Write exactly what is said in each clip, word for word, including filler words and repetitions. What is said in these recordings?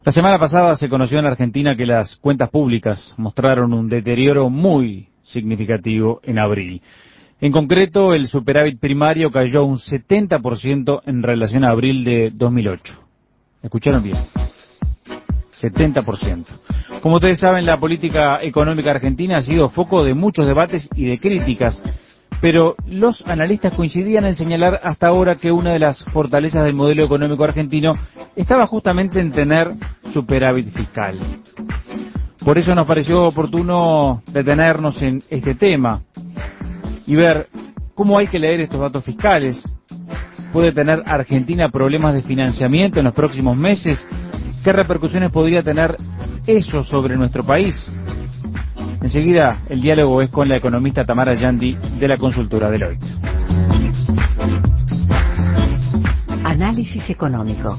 La semana pasada se conoció en Argentina que las cuentas públicas mostraron un deterioro muy significativo en abril. En concreto, el superávit primario cayó un setenta por ciento en relación a abril de dos mil ocho. ¿Escucharon bien? setenta por ciento. Como ustedes saben, la política económica argentina ha sido foco de muchos debates y de críticas, pero los analistas coincidían en señalar hasta ahora que una de las fortalezas del modelo económico argentino estaba justamente en tener superávit fiscal. Por eso nos pareció oportuno detenernos en este tema y ver cómo hay que leer estos datos fiscales. ¿Puede tener Argentina problemas de financiamiento en los próximos meses? ¿Qué repercusiones podría tener eso sobre nuestro país? Enseguida, el diálogo es con la economista Tamara Yandi, de la consultora Deloitte. Análisis económico.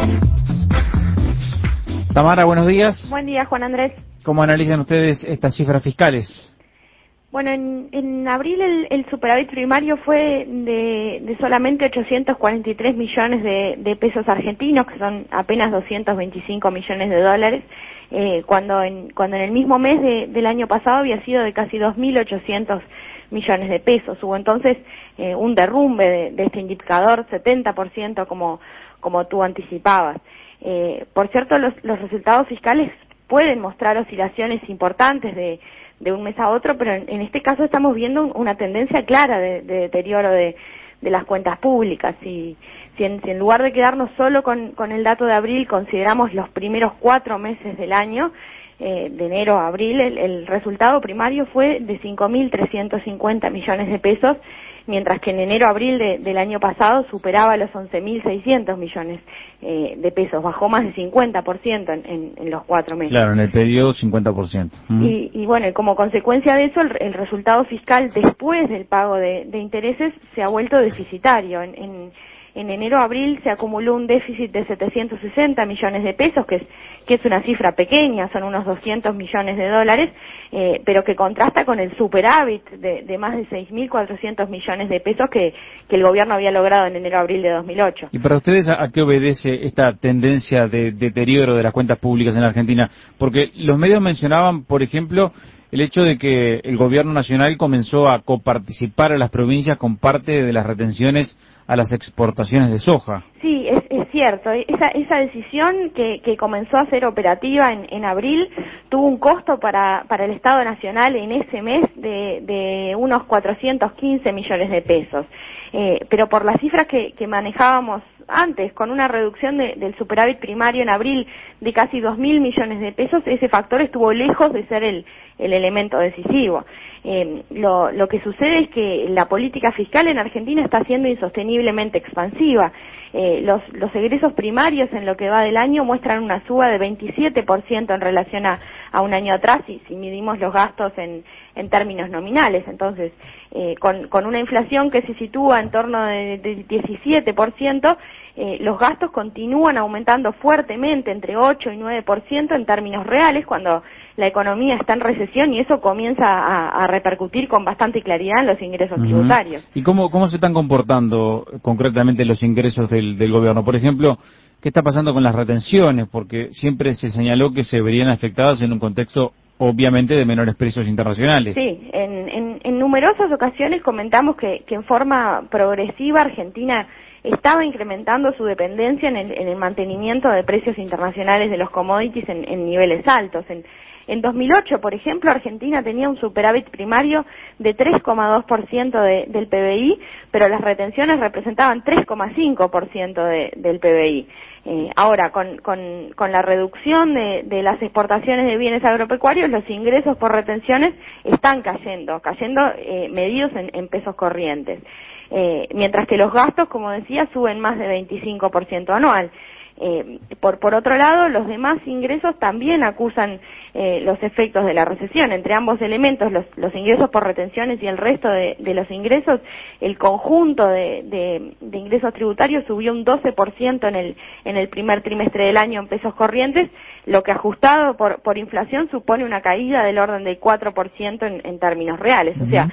Tamara, buenos días. Buen día, Juan Andrés. ¿Cómo analizan ustedes estas cifras fiscales? Bueno, en, en abril el, el superávit primario fue de, de solamente ochocientos cuarenta y tres millones de, de pesos argentinos, que son apenas doscientos veinticinco millones de dólares, eh, cuando, en, cuando en el mismo mes de, del año pasado había sido de casi dos mil ochocientos millones de pesos. Hubo entonces eh, un derrumbe de, de este indicador, setenta por ciento como, como tú anticipabas. Eh, por cierto, los, los resultados fiscales pueden mostrar oscilaciones importantes de de un mes a otro, pero en, en este caso estamos viendo una tendencia clara de, de deterioro de, de las cuentas públicas. Si, si, en, si en lugar de quedarnos solo con, con el dato de abril consideramos los primeros cuatro meses del año, eh, de enero a abril, el, el resultado primario fue de cinco mil trescientos cincuenta millones de pesos, mientras que en enero a abril de, del año pasado superaba los once mil seiscientos millones eh, de pesos, bajó más de cincuenta por ciento en, en, en los cuatro meses. Claro, en el periodo cincuenta por ciento. Uh-huh. Y, y bueno, como consecuencia de eso, el, el resultado fiscal después del pago de, de intereses se ha vuelto deficitario. En, en, en enero a abril se acumuló un déficit de setecientos sesenta millones de pesos, que es, que es una cifra pequeña, son unos doscientos millones de dólares, eh, pero que contrasta con el superávit de, de más de seis mil cuatrocientos millones de pesos que, que el gobierno había logrado en enero a abril de dos mil ocho. ¿Y para ustedes a, a qué obedece esta tendencia de deterioro de las cuentas públicas en la Argentina? Porque los medios mencionaban, por ejemplo, el hecho de que el gobierno nacional comenzó a coparticipar a las provincias con parte de las retenciones a las exportaciones de soja. Sí, es, es cierto. Esa, esa decisión que, que comenzó a ser operativa en, en abril tuvo un costo para, para el Estado Nacional en ese mes de, de unos cuatrocientos quince millones de pesos. Eh, pero por las cifras que, que manejábamos antes, con una reducción de, del superávit primario en abril de casi dos mil millones de pesos, ese factor estuvo lejos de ser el, el elemento decisivo. Eh, lo, lo que sucede es que la política fiscal en Argentina está siendo insosteniblemente expansiva. Eh, los, los egresos primarios en lo que va del año muestran una suba de veintisiete por ciento en relación a, a un año atrás, y si midimos los gastos en, en términos nominales. Entonces, eh, con, con una inflación que se sitúa en torno de, de diecisiete por ciento, eh, los gastos continúan aumentando fuertemente, entre ocho y nueve por ciento en términos reales, cuando la economía está en recesión, y eso comienza a, a repercutir con bastante claridad en los ingresos uh-huh. tributarios. ¿Y cómo, cómo se están comportando concretamente los ingresos del, del gobierno? Por ejemplo, ¿qué está pasando con las retenciones? Porque siempre se señaló que se verían afectadas en un contexto, obviamente, de menores precios internacionales. Sí, en, en, en numerosas ocasiones comentamos que, que en forma progresiva Argentina estaba incrementando su dependencia en el, en el mantenimiento de precios internacionales de los commodities en, en niveles altos. En, en dos mil ocho, por ejemplo, Argentina tenía un superávit primario de tres coma dos por ciento de, del P B I, pero las retenciones representaban tres coma cinco por ciento de, del P B I. Eh, ahora, con, con, con la reducción de, de las exportaciones de bienes agropecuarios, los ingresos por retenciones están cayendo, cayendo eh, medidos en, en pesos corrientes. Eh, mientras que los gastos, como decía, suben más de veinticinco por ciento anual. Eh, por, por otro lado, los demás ingresos también acusan eh, los efectos de la recesión. Entre ambos elementos, los, los ingresos por retenciones y el resto de, de los ingresos, el conjunto de, de, de ingresos tributarios subió un doce por ciento en el, en el primer trimestre del año en pesos corrientes, lo que ajustado por, por inflación supone una caída del orden del cuatro por ciento en, en términos reales. O sea,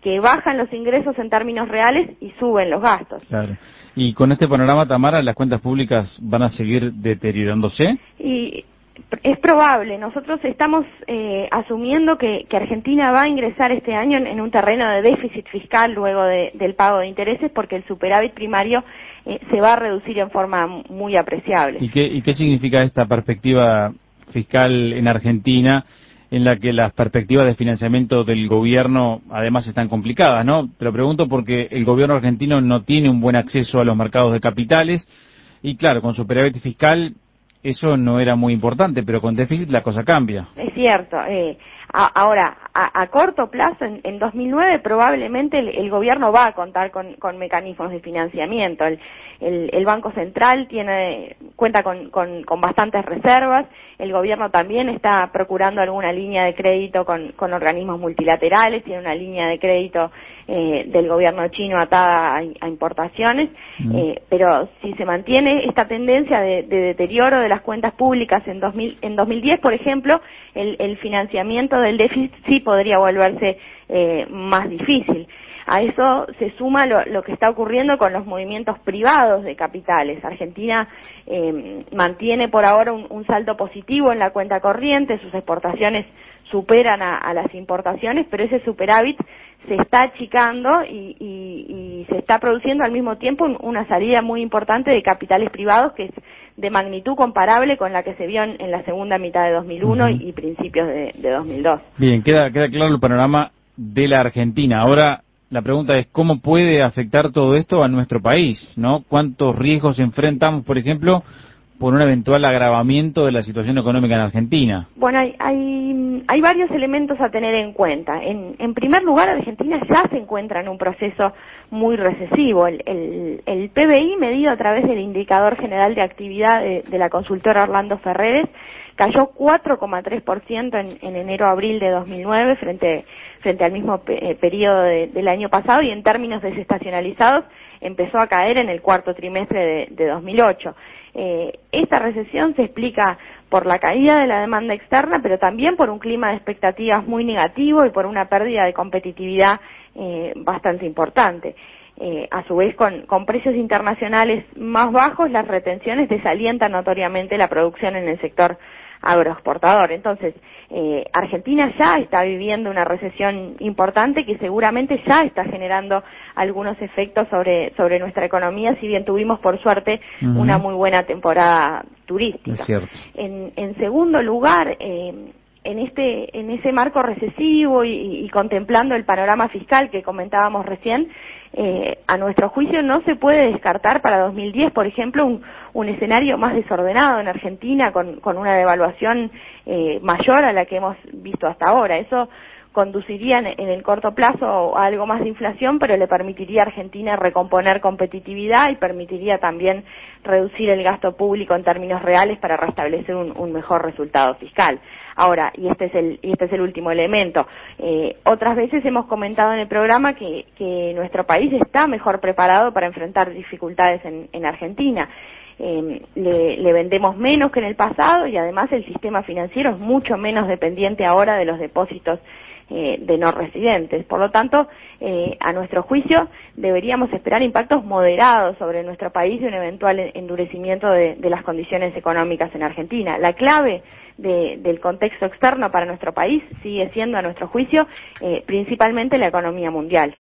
que bajan los ingresos en términos reales y suben los gastos. Claro. Y con este panorama, Tamara, ¿las cuentas públicas van a seguir deteriorándose? Y es probable. Nosotros estamos eh, asumiendo que, que Argentina va a ingresar este año en, en un terreno de déficit fiscal luego de, del pago de intereses, porque el superávit primario eh, se va a reducir en forma muy apreciable. ¿Y qué, y qué significa esta perspectiva fiscal en Argentina, en la que las perspectivas de financiamiento del gobierno además están complicadas, ¿no? Te lo pregunto porque el gobierno argentino no tiene un buen acceso a los mercados de capitales y claro, con superávit fiscal eso no era muy importante, pero con déficit la cosa cambia. Es cierto. Eh, a, ahora, a, a corto plazo, en, en dos mil nueve probablemente el, el gobierno va a contar con, con mecanismos de financiamiento. El, el, el Banco Central tiene cuenta con, con, con bastantes reservas. El gobierno también está procurando alguna línea de crédito con, con organismos multilaterales, tiene una línea de crédito eh, del gobierno chino atada a, a importaciones, mm. eh, pero si se mantiene esta tendencia de, de deterioro de las cuentas públicas en, dos mil, en dos mil diez, por ejemplo, el, el financiamiento del déficit sí podría volverse eh, más difícil. A eso se suma lo, lo que está ocurriendo con los movimientos privados de capitales. Argentina eh, mantiene por ahora un, un saldo positivo en la cuenta corriente, sus exportaciones superan a, a las importaciones, pero ese superávit se está achicando y, y, y se está produciendo al mismo tiempo un, una salida muy importante de capitales privados que es de magnitud comparable con la que se vio en, en la segunda mitad de dos mil uno uh-huh. y, y principios de, de dos mil dos. Bien, queda, queda claro el panorama de la Argentina. Ahora, la pregunta es cómo puede afectar todo esto a nuestro país, ¿no? ¿Cuántos riesgos enfrentamos, por ejemplo, por un eventual agravamiento de la situación económica en Argentina? Bueno, hay, hay, hay varios elementos a tener en cuenta. En, en primer lugar, Argentina ya se encuentra en un proceso muy recesivo. El, el, el P B I, medido a través del Indicador General de Actividad de, de la consultora Orlando Ferreres, cayó cuatro coma tres por ciento en, en enero-abril de dos mil nueve frente, frente al mismo pe, eh, periodo de, del año pasado, y en términos desestacionalizados empezó a caer en el cuarto trimestre de, de dos mil ocho. Eh, esta recesión se explica por la caída de la demanda externa, pero también por un clima de expectativas muy negativo y por una pérdida de competitividad eh, bastante importante. Eh, a su vez, con, con precios internacionales más bajos, las retenciones desalientan notoriamente la producción en el sector agroexportador. Entonces, eh, Argentina ya está viviendo una recesión importante que seguramente ya está generando algunos efectos sobre sobre nuestra economía, si bien tuvimos por suerte uh-huh. una muy buena temporada turística. Es cierto. En, en segundo lugar, eh, en este en ese marco recesivo y, y, y contemplando el panorama fiscal que comentábamos recién, eh, a nuestro juicio no se puede descartar para dos mil diez, por ejemplo, un, un escenario más desordenado en Argentina con, con una devaluación eh, mayor a la que hemos visto hasta ahora. Eso conduciría en, en el corto plazo a algo más de inflación, pero le permitiría a Argentina recomponer competitividad y permitiría también reducir el gasto público en términos reales para restablecer un, un mejor resultado fiscal. Ahora, y este es el, y este es el último elemento, eh, otras veces hemos comentado en el programa que, que nuestro país está mejor preparado para enfrentar dificultades en, en Argentina. Eh, le, le vendemos menos que en el pasado y además el sistema financiero es mucho menos dependiente ahora de los depósitos eh, de no residentes. Por lo tanto, eh, a nuestro juicio, deberíamos esperar impactos moderados sobre nuestro país y un eventual endurecimiento de, de las condiciones económicas en Argentina. La clave de, del contexto externo para nuestro país sigue siendo, a nuestro juicio, eh, principalmente la economía mundial.